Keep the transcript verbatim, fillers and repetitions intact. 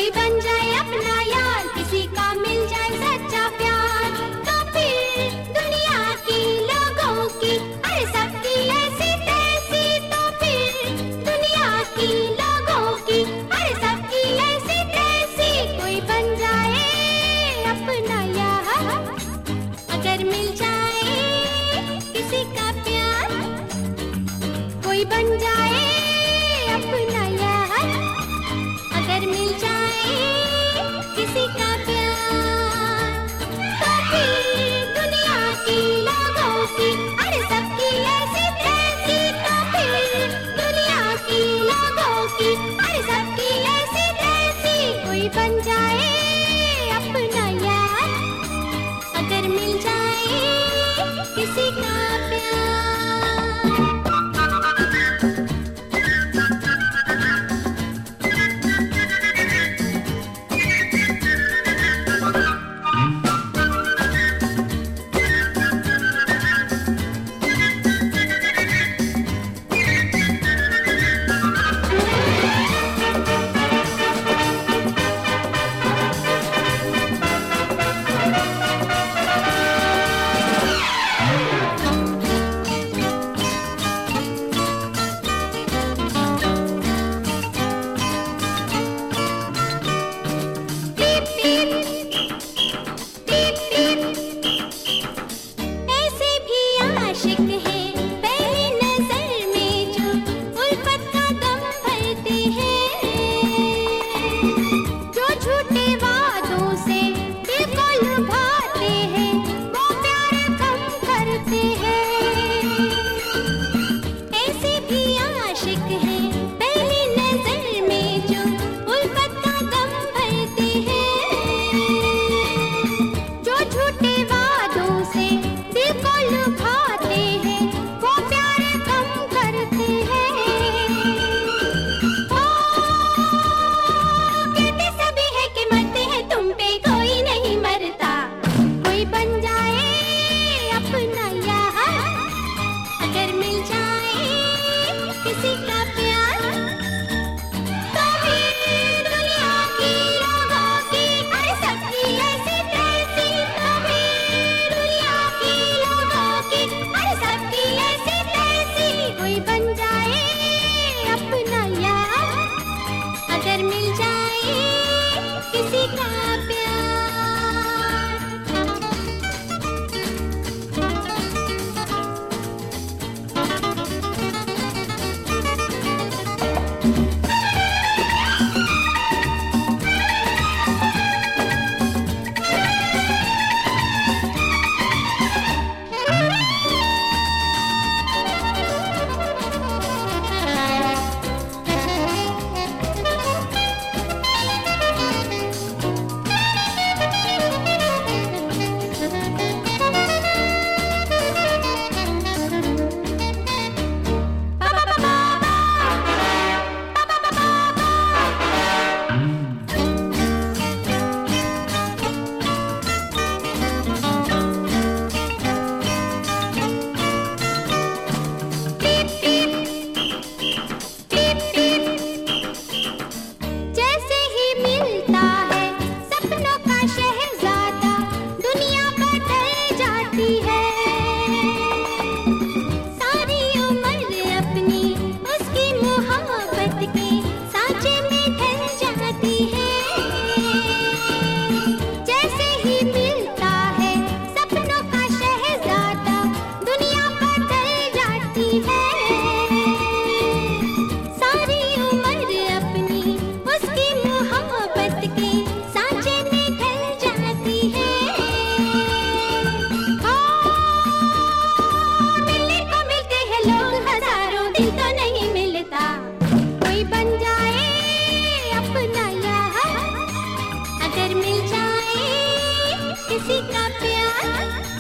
कोई बन जाए अपना यार, किसी का मिल जाए सच्चा प्यार, तो फिर दुनिया की लोगों की अरे सबकी ऐसी तैसी, तो फिर दुनिया की लोगों की अरे सबकी ऐसी तैसी, कोई बन जाए अपना यार, अगर मिल जाए किसी का प्यार, कोई बन जाए अपना यार, अगर मिल जाए किसी का प्यार, तो फिर दुनिया की लोगों की अरे सबकी ऐसी तैसी, तो फिर दुनिया की लोगों की अरे सबकी ऐसी तैसी, कोई बन जाए अपना यार, अगर मिल जाए किसी का प्यार। किसी का प्यार